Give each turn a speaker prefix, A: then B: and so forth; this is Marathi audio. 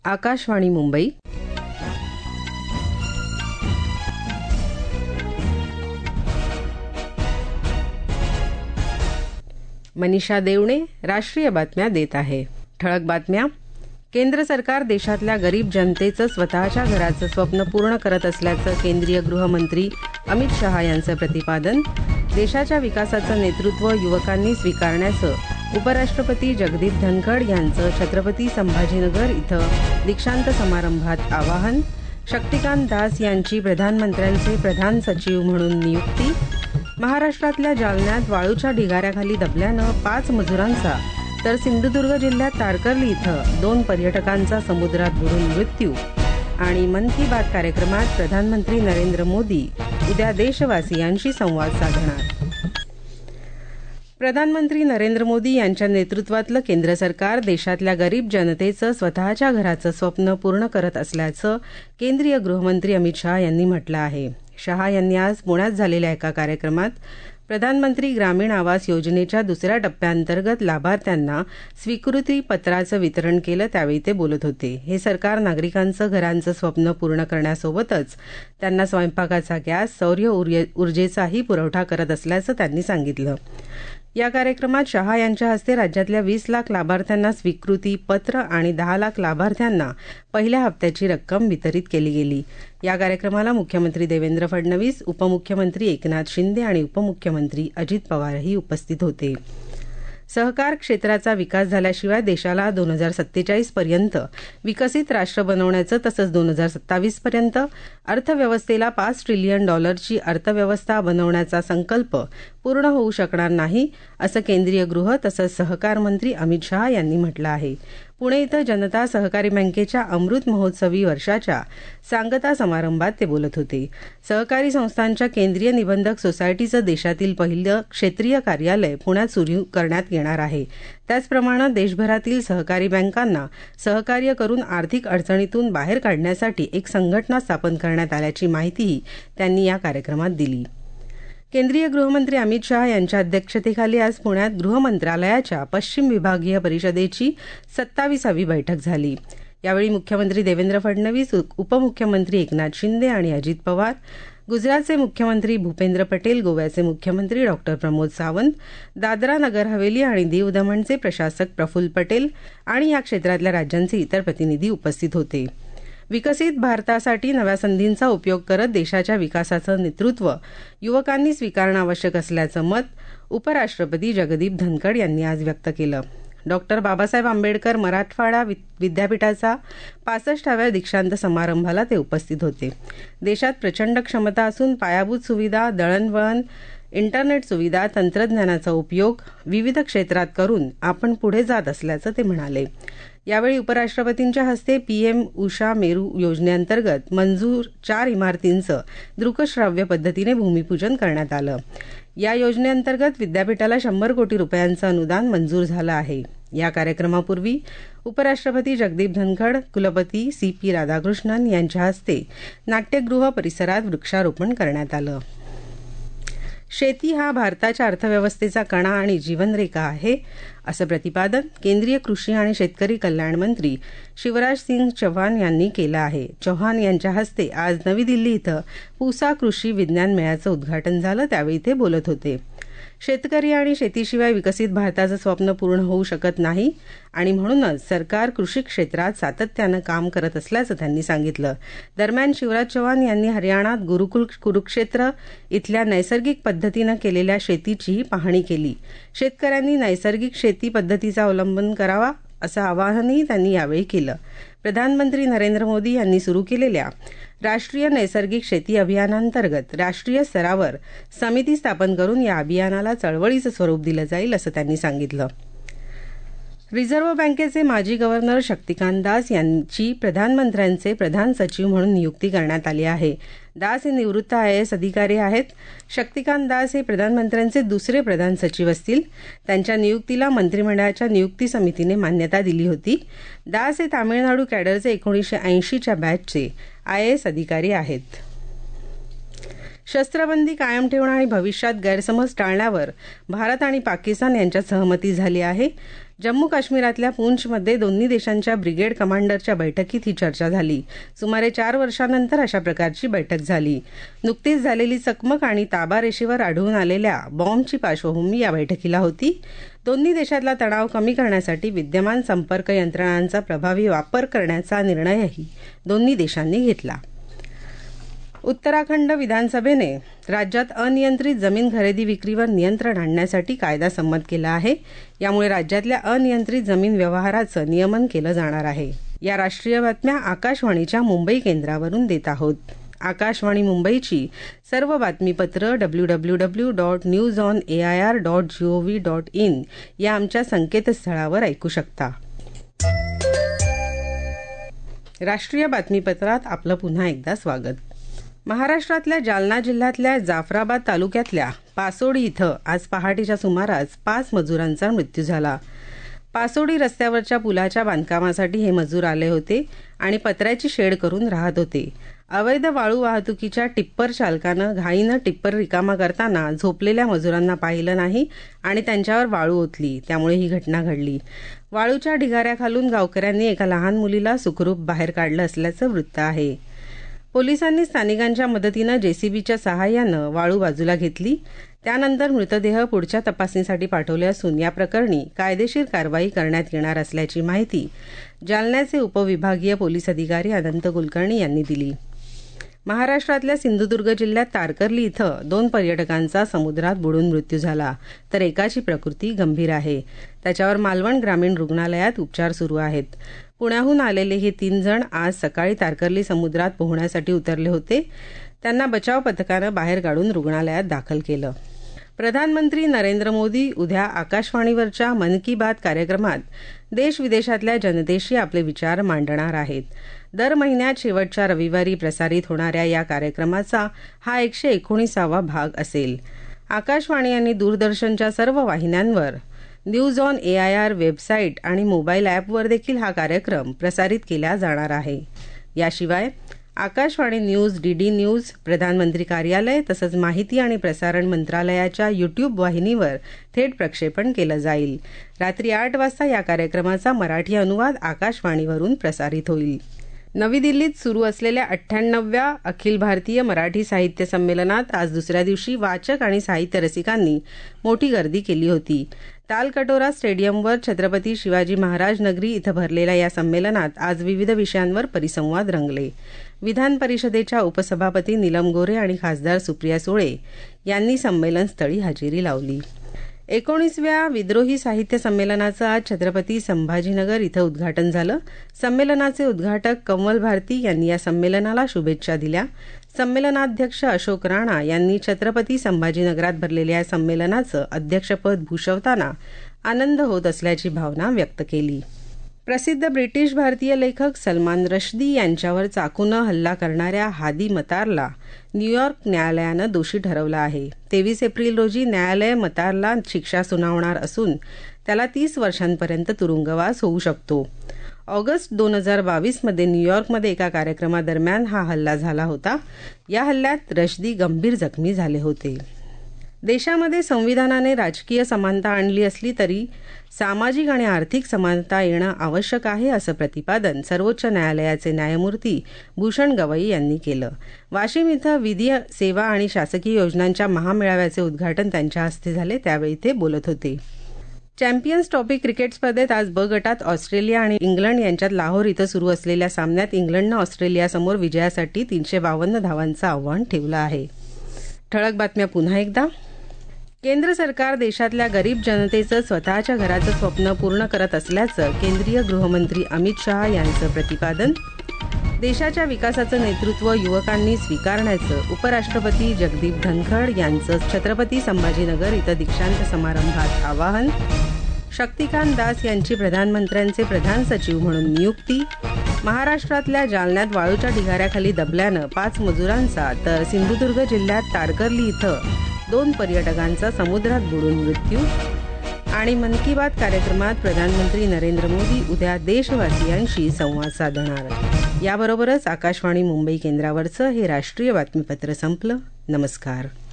A: आकाशवाणी मुंबई. मनीषा देवणे राष्ट्रीय बातम्या देत आहे. ठळक बातम्या. केंद्र सरकार देशातल्या गरीब जनतेचं स्वतःच्या घराचं स्वप्न पूर्ण करत असल्याचं केंद्रीय गृहमंत्री अमित शहा यांचं प्रतिपादन. देशाच्या विकासाचं नेतृत्व युवकांनी स्वीकारण्याचं उपराष्ट्रपती जगदीप धनखड यांचं छत्रपती संभाजीनगर इथं दीक्षांत समारंभात आवाहन. शक्तिकांत दास यांची प्रधानमंत्र्यांचे प्रधान सचिव म्हणून नियुक्ती. महाराष्ट्रातल्या जालन्यात वाळूच्या ढिगाऱ्याखाली दबल्यानं 5 मजुरांचा तर सिंधुदुर्ग जिल्ह्यात तारकर्ली इथं 2 पर्यटकांचा समुद्रात बुडून मृत्यू. आणि मन की बात कार्यक्रमात प्रधानमंत्री नरेंद्र मोदी उद्या देशवासियांशी संवाद साधणार. प्रधानमंत्री नरेंद्र मोदी यांच्या नेतृत्वातलं केंद्र सरकार देशातल्या गरीब जनतेचं स्वतःच्या घराचं स्वप्न पूर्ण करत असल्याचं केंद्रीय गृहमंत्री अमित शहा यांनी म्हटलं आहे. शहा यांनी आज पुण्यात झालेल्या एका कार्यक्रमात प्रधानमंत्री ग्रामीण आवास योजनेच्या दुसऱ्या टप्प्याअंतर्गत लाभार्थ्यांना स्वीकृती पत्राचं वितरण केलं, त्यावेळी ते बोलत होते. हे सरकार नागरिकांचं घरांचं स्वप्न पूर्ण करण्यासोबतच त्यांना स्वयंपाकाचा गॅस, सौर ऊर्जेचाही पुरवठा करत असल्याचं त्यांनी सांगितलं. या कार्यक्रमात शहा यांच्या हस्ते राज्यातल्या 20 लाख लाभार्थ्यांना स्वीकृती पत्र आणि 10 लाख लाभार्थ्यांना पहिल्या हप्त्याची रक्कम वितरित केली गेली. या कार्यक्रमाला मुख्यमंत्री देवेंद्र फडणवीस, उपमुख्यमंत्री एकनाथ शिंदे आणि उपमुख्यमंत्री अजित पवारही उपस्थित होते. सहकार क्षेत्राचा विकास झाल्याशिवाय देशाला 2047 पर्यंत विकसित राष्ट्र बनवण्याचं तसंच 2027 पर्यंत अर्थव्यवस्थेला $5 ट्रिलियन ची अर्थव्यवस्था बनवण्याचा संकल्प पूर्ण होऊ शकणार नाही, असं केंद्रीय गृह तसंच सहकार मंत्री अमित शहा यांनी म्हटलं आहे. पुणे इथं जनता सहकारी बँकेच्या अमृत महोत्सवी वर्षाच्या सांगता समारंभात ते बोलत होते. सहकारी संस्थांच्या केंद्रीय निबंधक सोसायटीचं देशातील पहिलं क्षेत्रीय कार्यालय पुण्यात सुरू करण्यात येणार आहे. त्याचप्रमाणे देशभरातील सहकारी बँकांना सहकार्य करून आर्थिक अडचणीतून बाहेर काढण्यासाठी एक संघटना स्थापन करण्यात आल्याची माहितीही त्यांनी या कार्यक्रमात दिली. केंद्रीय गृहमंत्री अमित शहा यांच्या अध्यक्षतेखाली आज पुण्यात गृहमंत्रालयाच्या पश्चिम विभागीय परिषदेची 27वी बैठक झाली. यावेळी मुख्यमंत्री देवेंद्र फडणवीस, उपमुख्यमंत्री एकनाथ शिंदे आणि अजित पवार, गुजरातचे मुख्यमंत्री भूपेंद्र पटेल, गोव्याचे मुख्यमंत्री डॉ. प्रमोद सावंत, दादरा नगर हवेली आणि दीव दमणचे प्रशासक प्रफुल्ल पटेल आणि या क्षेत्रातल्या राज्यांचे इतर प्रतिनिधी उपस्थित होते. विकसित भारतासाठी नव्या संधींचा उपयोग करत देशाच्या विकासाचं नेतृत्व युवकांनी स्वीकारणं आवश्यक असल्याचं मत उपराष्ट्रपती जगदीप धनखड यांनी आज व्यक्त केलं. डॉ. बाबासाहेब आंबेडकर मराठवाडा विद्यापीठाचा 65व्या दीक्षांत समारंभाला ते उपस्थित होते. देशात प्रचंड क्षमता असून पायाभूत सुविधा, दळणवळण, इंटरनेट सुविधा, तंत्रज्ञानाचा उपयोग विविध क्षेत्रात करून आपण पुढे जात असल्याचं ते म्हणाले. यावेळी उपराष्ट्रपतींच्या हस्ते पीएम उषा मेरू योजनेअंतर्गत मंजूर 4 इमारतींचं दृकश्राव्य पद्धतीने भूमिपूजन करण्यात आलं. या योजनेअंतर्गत विद्यापीठाला 100 कोटी रुपयांचं अनुदान मंजूर झालं आहे. या कार्यक्रमापूर्वी उपराष्ट्रपती जगदीप धनखड, कुलपती CP राधाकृष्णन यांच्या हस्ते नाट्यगृह परिसरात वृक्षारोपण करण्यात आलं. शेती हा भारताच्या अर्थव्यवस्थेचा कणा आणि जीवनरेखा आहे, असं प्रतिपादन केंद्रीय कृषी आणि शेतकरी कल्याण मंत्री शिवराज सिंग चौहान यांनी केलं आहे. चौहान यांच्या हस्ते आज नवी दिल्ली इथं पूसा कृषी विज्ञान मेळ्याचं उद्घाटन झालं, त्यावेळी ते बोलत होते. शेतकरी आणि शेतीशिवाय विकसित भारताचं स्वप्न पूर्ण होऊ शकत नाही आणि म्हणूनच सरकार कृषी क्षेत्रात सातत्यानं काम करत असल्याचं त्यांनी सांगितलं. दरम्यान शिवराज चौहान यांनी हरियाणात गुरुकुल कुरुक्षेत्र इथल्या नैसर्गिक पद्धतीनं केलेल्या शेतीचीही पाहणी केली. शेतकऱ्यांनी नैसर्गिक शेती पद्धतीचा अवलंबन करावा असं आवाहनही त्यांनी यावेळी केलं. प्रधानमंत्री नरेंद्र मोदी यांनी सुरू केलेल्या राष्ट्रीय नैसर्गिक शेती अभियानांतर्गत राष्ट्रीय स्तरावर समिती स्थापन करून या अभियानाला चळवळीचं स्वरूप दिलं जाईल, असं त्यांनी सांगितलं. रिझर्व्ह बँकेचे माजी गव्हर्नर शक्तिकांत दास यांची प्रधानमंत्र्यांचे प्रधान सचिव म्हणून नियुक्ती करण्यात आली आहे. दास हे निवृत्त IAS अधिकारी आहेत. शक्तिकांत दास हे प्रधानमंत्र्यांचे दुसरे प्रधान सचिव असतील. त्यांच्या नियुक्तीला मंत्रिमंडळाच्या नियुक्ती समितीने मान्यता दिली होती. दास हे तामिळनाडू कॅडरचे 1980च्या बॅचचे IAS अधिकारी आहेत. शस्त्रबंदी कायम ठेवणं आणि भविष्यात गैरसमज टाळण्यावर भारत आणि पाकिस्तान यांच्यात सहमती झाली आहे. जम्मू काश्मीरातल्या पूंछमध्ये दोन्ही देशांच्या ब्रिगेड कमांडरच्या बैठकीत ही चर्चा झाली. सुमारे 4 वर्षांनंतर अशा प्रकारची बैठक झाली. नुकतीच झालेली चकमक आणि ताबा रेषेवर आढळून आलेल्या बॉम्बची पार्श्वभूमी या बैठकीला होती. दोन्ही देशातला तणाव कमी करण्यासाठी विद्यमान संपर्क यंत्रणांचा प्रभावी वापर करण्याचा निर्णयही दोन्ही देशांनी घेतला. उत्तराखंड विधानसभेने राज्यात अनियंत्रित जमीन खरेदी विक्रीवर नियंत्रण आणण्यासाठी कायदा संमत केला आहे. यामुळे राज्यातल्या अनियंत्रित जमीन व्यवहाराचं नियमन केलं जाणार आहे. या राष्ट्रीय बातम्या आकाशवाणीच्या मुंबई केंद्रावरून देत आहोत. आकाशवाणी मुंबईची सर्व बातमीपत्र www.newsonair.gov.in या आमच्या संकेतस्थळावर ऐकू शकता. राष्ट्रीय बातमीपत्रात आपलं पुन्हा एकदा स्वागत. महाराष्ट्रातल्या जालना जिल्ह्यातल्या जाफराबाद तालुक्यातल्या पासोडी इथं आज पहाटेच्या सुमारास 5 मजुरांचा मृत्यू झाला. पासोडी रस्त्यावरच्या पुलाच्या बांधकामासाठी हे मजूर आले होते आणि पत्र्याची शेड करून राहत होते. अवैध वाळू वाहतुकीच्या टिप्पर चालकानं घाईनं टिप्पर रिकामा करताना झोपलेल्या मजुरांना पाहिलं नाही आणि त्यांच्यावर वाळू ओतली. त्यामुळे ही घटना घडली. वाळूच्या ढिगाऱ्याखालून गावकऱ्यांनी एका लहान मुलीला सुखरूप बाहेर काढलं असल्याचं वृत्त आहे. पोलिसांनी स्थानिकांच्या मदतीनं जेसीबीच्या सहाय्यानं वाळू बाजूला घेतली. त्यानंतर मृतदेह पुढच्या तपासणीसाठी पाठवले असून या प्रकरणी कायदेशीर कारवाई करण्यात येणार असल्याची माहिती जालन्याचे उपविभागीय पोलीस अधिकारी अनंत कुलकर्णी यांनी दिली. महाराष्ट्रातल्या सिंधुदुर्ग जिल्ह्यात तारकर्ली इथं 2 पर्यटकांचा समुद्रात बुडून मृत्यू झाला, तर एकाची प्रकृती गंभीर आहे. त्याच्यावर मालवण ग्रामीण रुग्णालयात उपचार सुरू आहेत. पुण्याहून आलेले हे 3 जण आज सकाळी तारकर्ली समुद्रात पोहण्यासाठी उतरले होते. त्यांना बचाव पथकानं बाहेर काढून रुग्णालयात दाखल केलं. प्रधानमंत्री नरेंद्र मोदी उद्या आकाशवाणीवरच्या मन की बात कार्यक्रमात देश-विदेशातल्या जनतेशी आपले विचार मांडणार आहेत. दर महिन्यात शेवटच्या रविवारी प्रसारित होणाऱ्या या कार्यक्रमाचा हा 119वा भाग असेल. आकाशवाणी आणि दूरदर्शनच्या सर्व वाहिन्यांवर, न्यूज ऑन एआयआर वेबसाईट आणि मोबाईल ॲपवर देखील हा कार्यक्रम प्रसारित केला जाणार आहे. याशिवाय आकाशवाणी न्यूज, डीडी न्यूज, प्रधानमंत्री कार्यालय तसंच माहिती आणि प्रसारण मंत्रालयाच्या यूट्यूब वाहिनीवर थेट प्रक्षेपण केलं जाईल. रात्री 8 वाजता या कार्यक्रमाचा मराठी अनुवाद आकाशवाणीवरून प्रसारित होईल. नवी दिल्लीत सुरू असलेल्या 98व्या अखिल भारतीय मराठी साहित्य संमेलनात आज दुसऱ्या दिवशी वाचक आणि साहित्य रसिकांनी मोठी गर्दी केली होती. तालकटोरा स्टेडियमवर छत्रपती शिवाजी महाराज नगरी इथं भरलेल्या या संमेलनात आज विविध विषयांवर परिसंवाद रंगले. विधान परिषदेच्या उपसभापती नीलम गोरे आणि खासदार सुप्रिया सुळे यांनी संमेलनस्थळी हजेरी लावली. 19व्या विद्रोही साहित्य संमेलनाचं आज छत्रपती संभाजीनगर इथं उद्घाटन झालं. संमेलनाचे उद्घाटक कमल भारती यांनी या संमेलनाला शुभेच्छा दिल्या. संमेलनाध्यक्ष अशोक राणा यांनी छत्रपती संभाजीनगरात भरलेल्या संमेलनाचं अध्यक्षपद भूषवताना आनंद होत असल्याची भावना व्यक्त केली. प्रसिद्ध ब्रिटिश भारतीय लेखक सलमान रश्दी यांच्यावर चाकूनं हल्ला करणाऱ्या हादी मतारला न्यूयॉर्क न्यायालयानं दोषी ठरवलं आहे. 23 एप्रिल रोजी न्यायालय मतारला शिक्षा सुनावणार असून त्याला 30 वर्षांपर्यंत तुरुंगवास होऊ शकतो. ऑगस्ट 2022 मध्ये न्यूयॉर्कमध्ये एका कार्यक्रमादरम्यान हा हल्ला झाला होता. या हल्ल्यात रश्दी गंभीर जखमी झाले होते. देशामध्ये संविधानाने राजकीय समानता आणली असली तरी सामाजिक आणि आर्थिक समानता येणं आवश्यक आहे असं प्रतिपादन सर्वोच्च न्यायालयाचे न्यायमूर्ती भूषण गवई यांनी केलं. वाशिम इथं विधी सेवा आणि शासकीय योजनांच्या महामेळाव्याचे उद्घाटन त्यांच्या हस्ते झाले, त्यावेळी ते बोलत होते. चॅम्पियन्स ट्रॉफी क्रिकेट स्पर्धेत आज ब गटात ऑस्ट्रेलिया आणि इंग्लंड यांच्यात लाहोर इथं सुरू असलेल्या सामन्यात इंग्लंडनं ऑस्ट्रेलियासमोर विजयासाठी 352 धावांचं आव्हान ठेवलं आहे. ठळक बातम्या पुन्हा एकदा. केंद्र सरकार देशातल्या गरीब जनतेचं स्वतःच्या घराचं स्वप्न पूर्ण करत असल्याचं केंद्रीय गृहमंत्री अमित शहा यांचं प्रतिपादन. देशाच्या विकासाचं नेतृत्व युवकांनी स्वीकारण्याचं उपराष्ट्रपती जगदीप धनखड यांचं छत्रपती संभाजीनगर इथं दीक्षांत समारंभात आवाहन. शक्तिकांत दास यांची प्रधानमंत्र्यांचे प्रधान सचिव म्हणून नियुक्ती. महाराष्ट्रातल्या जालन्यात वाळूच्या ढिगाऱ्याखाली दबल्यानं 5 मजुरांचा तर सिंधुदुर्ग जिल्ह्यात तारकर्ली इथं 2 पर्यटकांचा समुद्रात बुडून मृत्यू. आणि मन की बात कार्यक्रमात प्रधानमंत्री नरेंद्र मोदी उद्या देशवासियांशी संवाद साधणार. याबरोबरच आकाशवाणी मुंबई केंद्रावरचं हे राष्ट्रीय बातमीपत्र संपलं. नमस्कार.